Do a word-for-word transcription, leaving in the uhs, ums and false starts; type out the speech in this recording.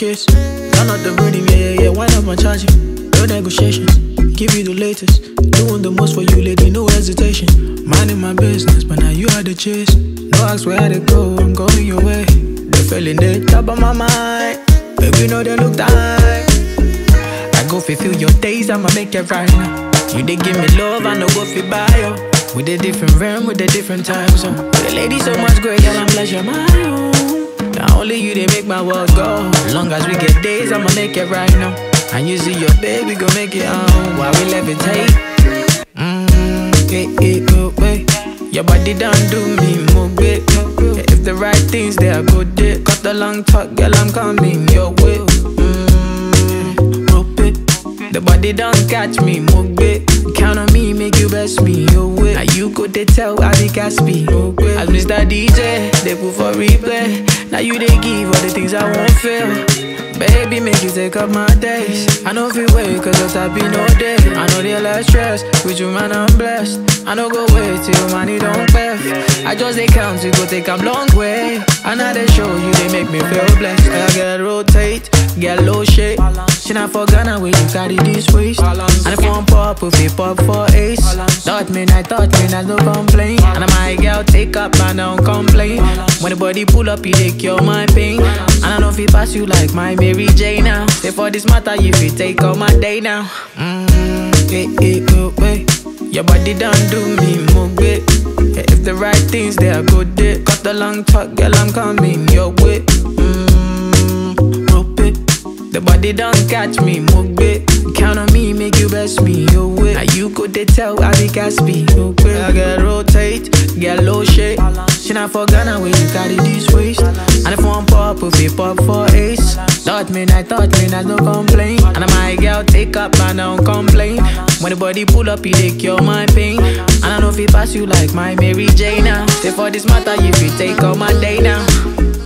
case. Turn up the rhythm, yeah, yeah, yeah. Wind up my charging. No negotiations. Give you the latest. Doing the most for you, lady, no hesitation. Minding my business, but now you are the chase. No ask where to go, I'm going your way. The feeling they top of my mind. Baby, know they look tight. I go fulfill your days, I'ma make it right now. You they give me love, I know go fi buy you. With a different realm, with a different time zone. With a lady so much great, girl, I'm pleasure my own. Now only you, they make my world go. As long as we get days, I'ma make it right now. And you see your baby, go make it on. While we levitate. Mmm, hey, hey, oh, wait. Your body done do me more big. If the right things, they are good, dick. Cut the long talk, girl, I'm coming your way. Mmm, rope it. The body don't catch me, move it. Count on me, make you best me, oh way. Now you could they tell I be Caspi, oh way. As Mister D J, they put for replay. Now you they give all the things I won't feel. Baby, make you take up my days. I know if you wait, cause it's happy no day. I know they less stress, with you man I'm blessed. I know go wait till money don't pay. I just they count, you go take a long way. And now they show you, they make me feel blessed. I gotta rotate, get low shade. She not for Ghana where you carry this waist. And if one pop, if it pop for ace. Thought me, I thought me, I no complain. And my girl take up, I don't complain. When the body pull up, you they cure my pain. And I know if it pass you like my Mary J now. Say for this matter, if you take all my day now. Mmm, hey, hey, oh, wait. Your body done do me more big. If the right things, they are good, dick. Cut the long talk, girl, I'm coming your way. Mmm, rope it. The body don't catch me, move it. Count on me, make you best me, oh way. Now you could they tell I be Caspi, oh way. I gotta rotate, get low shade. She not for Ghana where you carry this waist. And if one pop, if it pop for ace. Thought me, I thought me, I no complain. And my girl take up, I don't complain. When the body pull up, you they cure my pain. And I know if it pass you like my Mary J now. Say for this matter, if you take all my day now.